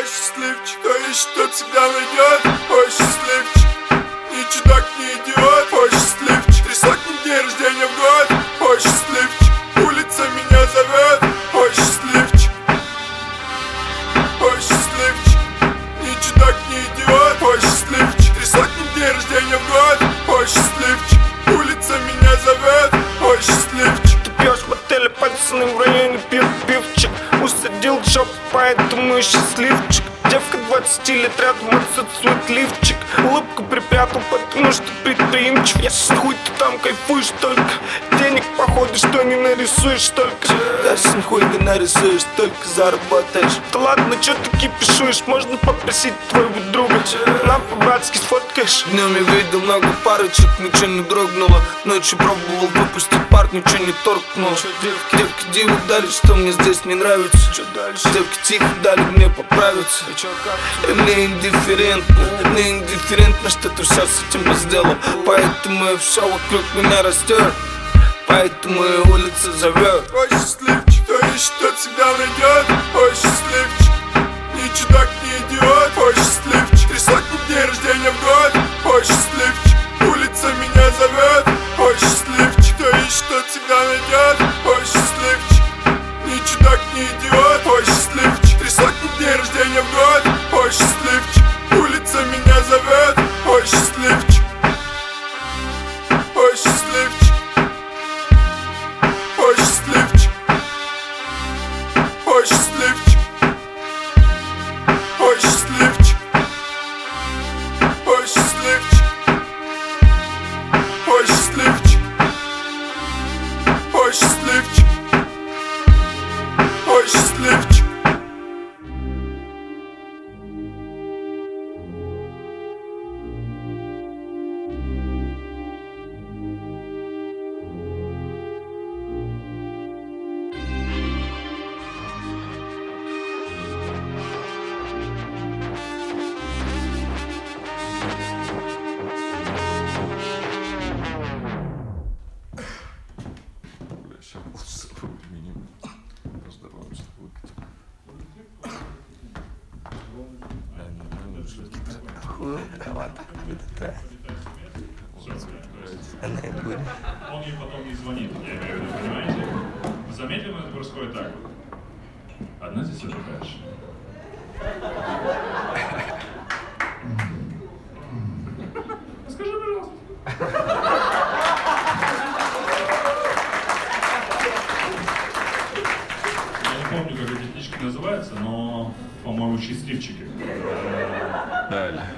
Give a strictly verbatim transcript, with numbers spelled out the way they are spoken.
Ой, счастливчик, то есть что всегда найдет. Ой, счастливчик, ни чудак, ни идиот. Ой, счастливчик, три сотни дней рождения в год. Ой, счастливчик, улица меня зовет. Ой, счастливчик, ой, счастливчик, ни чудак, ни идиот. Ой, счастливчик, три сотни дней рождения в год. Ой, счастливчик, улица меня зовет. Ой, счастливчик. Ты пьешь в отеле, пацаны в районе пьют пивчик. Усадил джоб, поэтому и счастливчик. Девка двадцати лет рядом отсутствует лифчик. Улыбку припрятал, потому что предприимчив. Я хуй ты там кайфуешь только. Денег походу, что не нарисуешь только. Даже хуй не нарисуешь, только заработаешь. Да ладно, чё ты кипишуешь? Можно попросить твоего друга. Нам по-братски сфоткаешь. Днем я видел много парочек, ничего не дрогнуло. Ночью пробовал выпустить пар, ничего не торкнуло. Девки, девки диву дали, что мне здесь не нравится. Чё дальше? Девки тихо дали мне поправиться. Чё, как? И мне индифферентно, мне индифферентно, что ты все с этим сделал. Поэтому и все вокруг меня растет. Поэтому и улица зовет. Ой, счастливчик, то есть что всегда найдет. Ой, счастливчик, ни чудак, ни идиот. Ой, счастливчик, три сотни дней рождения в год. Ой, счастливчик, улица меня зовет. Ой, счастливчик, то есть что всегда найдет. Ой, счастливчик, ни чудак, ни идиот. Ой, счастливчик, три сотни дней рождения в год. Ой, счастливчик, улица меня зовет. Ой, счастливчик, ой, счастливчик, ой, счастливчик, ой, счастливчик, ой, счастливчик, ой, счастливчик, ой, счастливчик, ой, счастливчик, ой, счастливчик. Сейчас минимум поздороваемся. Он ей потом не звонит, я имею в виду, понимаете? Замедленно это происходит так. Одна здесь отдыхаешь. Скажи, пожалуйста. Я не помню, как эти птички называются, но, по-моему, счастливчики. Далее.